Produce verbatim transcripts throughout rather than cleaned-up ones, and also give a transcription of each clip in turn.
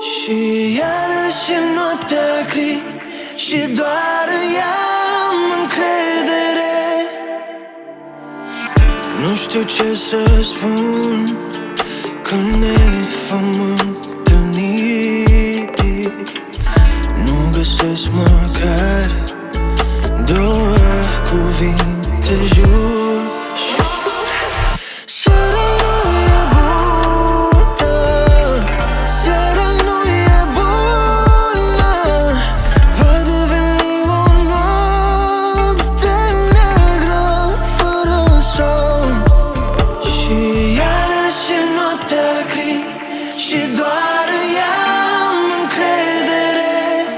Și iarăși e noaptea gri și doar în ea am încredere. Nu știu ce să spun când ne vom întâlni. Nu găsesc măcar două cuvinte just. Și doar în ea am încredere.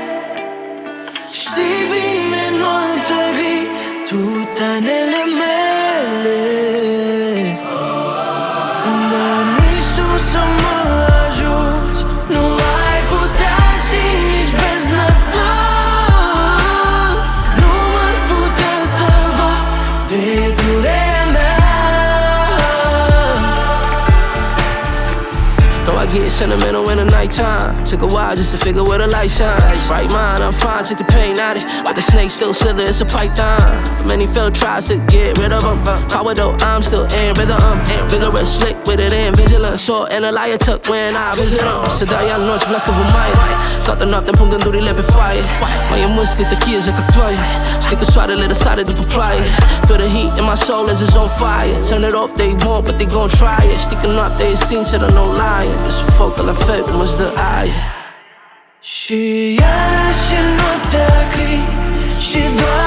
Știi bine, noaptea gri, tu tainele mele, dar nici tu să mă ajuți nu ai putea și nici beznă ta nu m-ar putea salva de durerea mea. I get sentimental in the nighttime. Took a while just to figure where the light shines. Right mind, I'm fine, take the pain out it. But the snake still slither, it's a python. Many failed tries to get rid of them. Power though, I'm still in rhythm. Vigorous, slick with it in vigilant. Short and a liar tuck when I visit them. Să dai al noci, vlască vă mai. Toată noaptea îmi pun gândurile pe foaie. Mai am mâslit cheie ca toaie. Știi că soarele răsare după ploaie. Feel the heat in my soul as it's on fire. Turn it off, they won't, but they gon' try it. Știi că noaptea e sinceră, no lying. Desfocă la fel cum îți dă aia. Și iarăși e noaptea gri și doar